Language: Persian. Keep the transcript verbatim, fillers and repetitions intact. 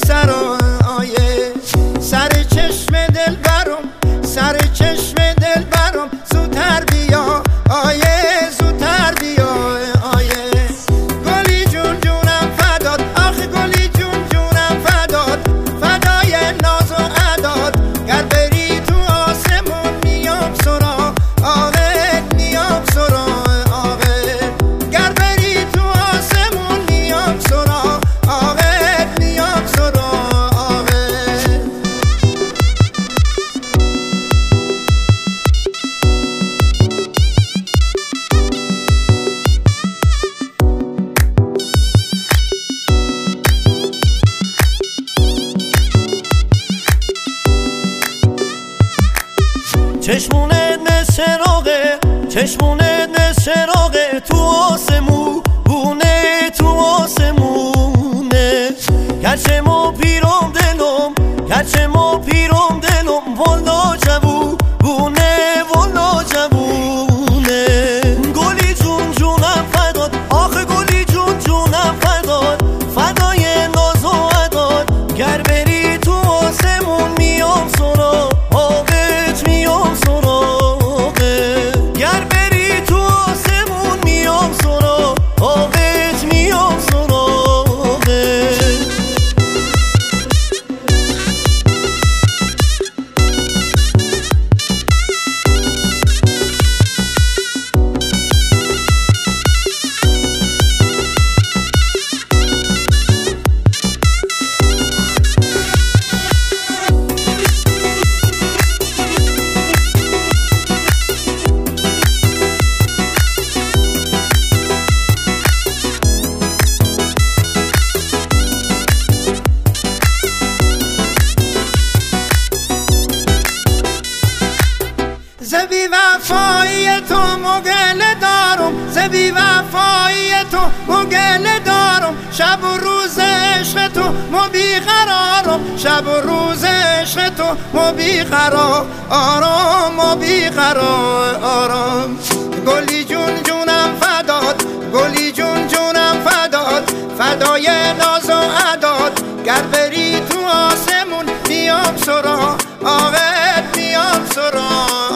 سرایه. سر چشم دل برم، سر چشم دل برم، زودتر بیا آیه، زودتر بیا آیه. گلی جون جونم فداد، آخه گلی جون جونم فداد، فدای ناز و عداد. گر بری تو آسمون میام سرا آقه، میام سرا آقه. گر بری تو آسمون میام سرا آقه، میام سرا آقه. چشمونه نسراغه، چشمونه نسراغه، تو آسمونه، تو آسمونه. گرچه ما پیرم دلم، گرچه ما پیرم دلم، والا جوونه، والا جوونه. گلی جون جونم فداد، آخه گلی جون جونم فداد، فدای ناز و عداد. گر بری تو آسمون میام سرا آقت، میام سراغه. گر بری تو آسمون میام سرا آقت، میام سراغه. زبی وفایی تو مگل دارم، زبی وفایی تو مگل دارم. شب و روز عشق تو مو بیقرارم، شب و روز عشق تو مو بیقرار آرام، مو بیقرار آرام. گلی جون جونم فداد، گلی جون جونم فداد، فدای ناز و عداد. گر بری تو آسمون میام سرا آقت، میام سرا